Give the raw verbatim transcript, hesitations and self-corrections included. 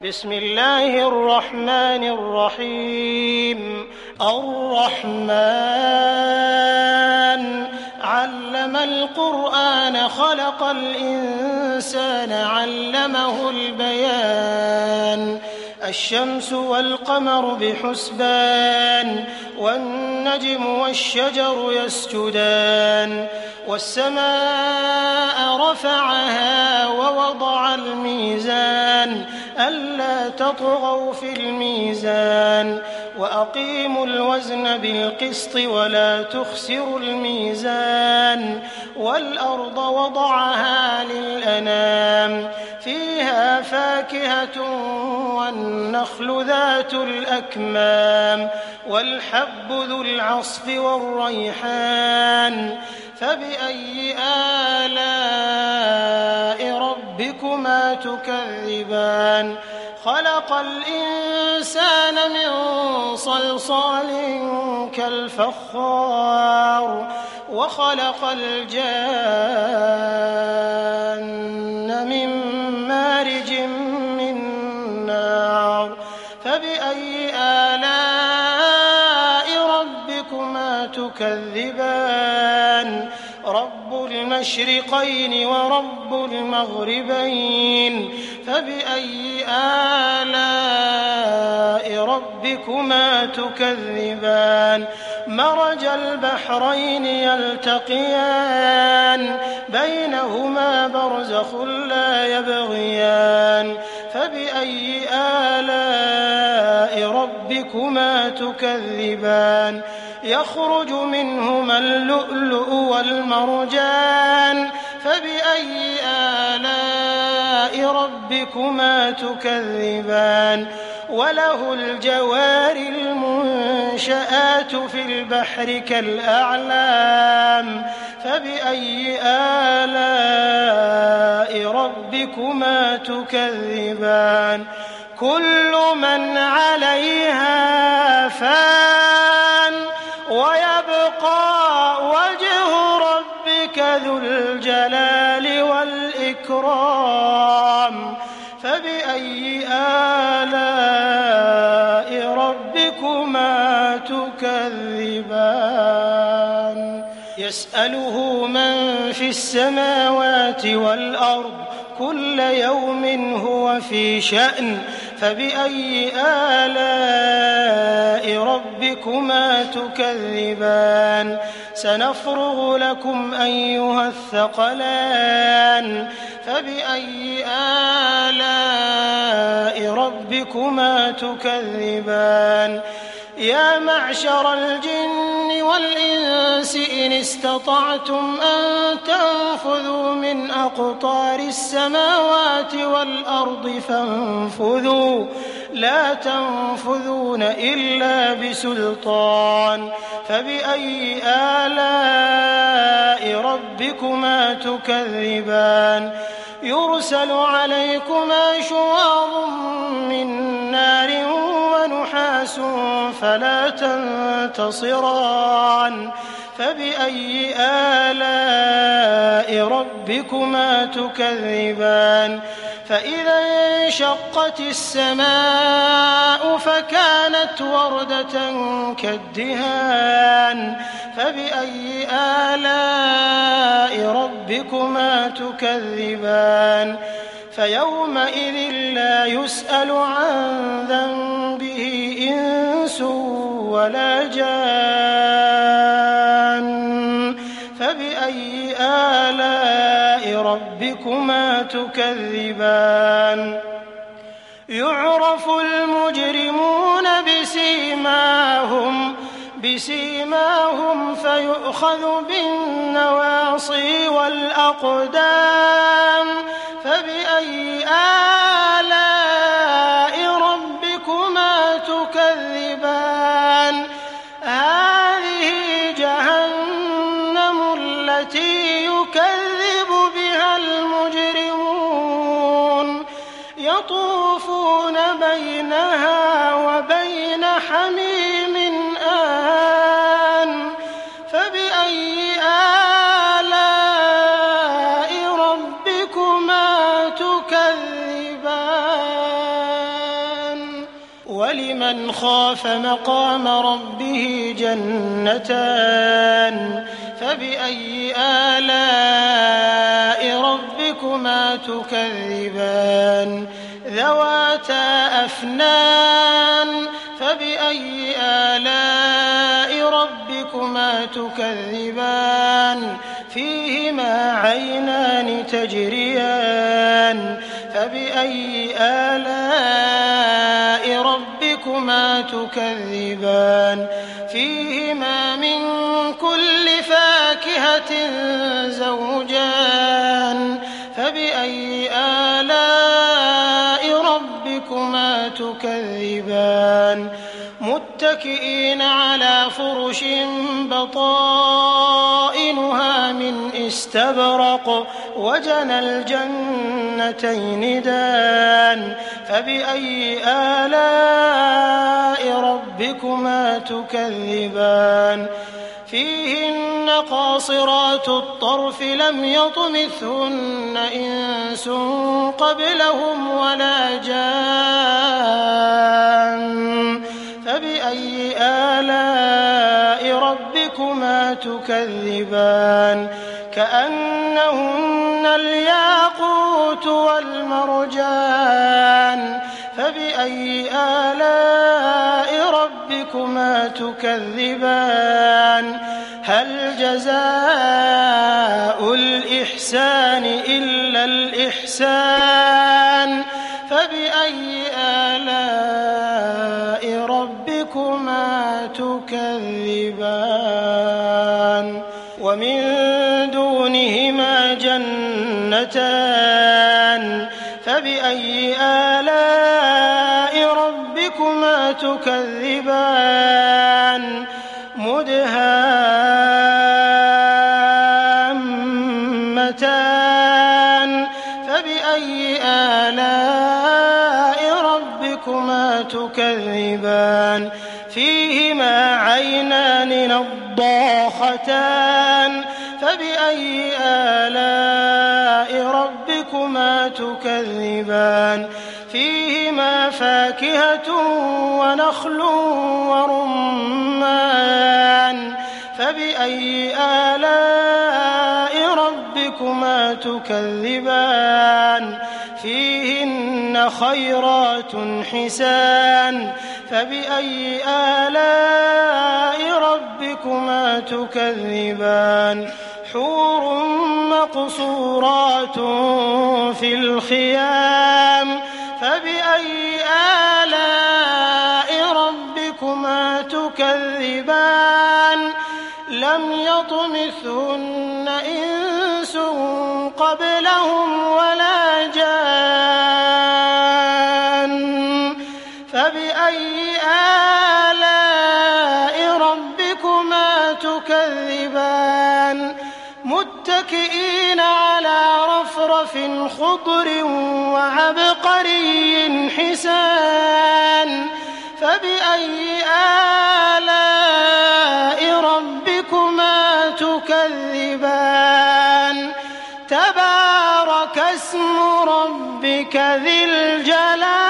بسم الله الرحمن الرحيم الرحمن علم القرآن خلق الإنسان علمه البيان الشمس والقمر بحسبان والنجم والشجر يسجدان والسماء رفعها ووضع الميزان ألا تطغوا في الميزان وأقيموا الوزن بالقسط ولا تخسروا الميزان والأرض وضعها للأنام فيها فاكهة والنخل ذات الأكمام والحب ذو العصف والريحان فبأي آلاء ربكما تكذبان خلق الإنسان من صلصال كالفخار وخلق الجان من مارج من نار فبأي آلاء ربكما تكذبان رب المشرقين ورب المغربين فبأي آلاء ربكما تكذبان مرج البحرين يلتقيان بينهما برزخ لا يبغيان فبأي آلاء ربكما تكذبان يخرج منهما اللؤلؤ والمرجان فبأي آلاء ربكما تكذبان وله الجوار المنشآت في البحر كالأعلام فبأي آلاء ربكما تكذبان كل من عليها فان ويبقى وجه ربك ذو الجلال والإكرام فبأي آلاء ربكما تكذبان يسأله من في السماوات والأرض كل يوم هو في شأن فبأي آلاء ربكما تكذبان سنفرغ لكم أيها الثقلان فبأي آلاء ربكما تكذبان يا معشر الجن والإنس إن استطعتم أن تنفذوا من أقطار السماوات والأرض فانفذوا لا تنفذون إلا بسلطان فبأي آلاء ربكما تكذبان يرسل عليكما شواظ من نار ونحاس فلا تنتصران فبأي آلاء ربكما تكذبان فإذا انشقت السماء فكانت وردة كالدهان فبأي آلاء ربكما تكذبان فيومئذ لا يسأل عن ذنبه إنس ولا جان فبأي آلاء ربكما تكذبان يعرف المجرمون بسيماهم بسيماهم فيؤخذ بالنواصي والأقدام فبأي آلاء ربكما تكذبان هذه جهنم التي يكذب بها المجرمون يطوفون بينها وبين حميم آن فبأي آلاء ربكما ولمن خاف مقام ربه جنتان فبأي آلاء ربكما تكذبان ذواتا أفنان فبأي آلاء ربكما تكذبان فيهما عينان تجريان فبأي آلاء ربكما تكذبان فيهما من كل فاكهة زوجان فبأي آلاء ربكما تكذبان متكئين على فرش بطائنها من استبرق وجنى الجنتين دان فبأي آلاء ربكما تكذبان فيهن قاصرات الطرف لم يطمثهن إنس قبلهم ولا جان فبأي آلاء ربكما تكذبان كأنهن الياقوت والمرجان فبأي آلاء ربكما تكذبان هل جزاء الإحسان إلا الإحسان فبأي آلاء ربكما تكذبان ومن دونهما جنتان فبأي آلاء ربكما تكذبان مدهامتان فبأي آلاء ربكما تكذبان فيهما عينان نضاختان فبأي آلاء ربكما تكذبان فيهما فاكهة ونخل ورمان فبأي آلاء ربكما تكذبان فيهن خيرات حسان فبأي آلاء ربكما تكذبان حور مقصورات في الخيام فبأي آلاء ربكما تكذبان لم يطمثهن إنس قبلهم ولا جان فبأي آلاء ربكما تكذبان متكئين على رفرف خضر وعبقري حسان فبأي آلاء ربكما تكذبان تبارك اسم ربك ذي الجلال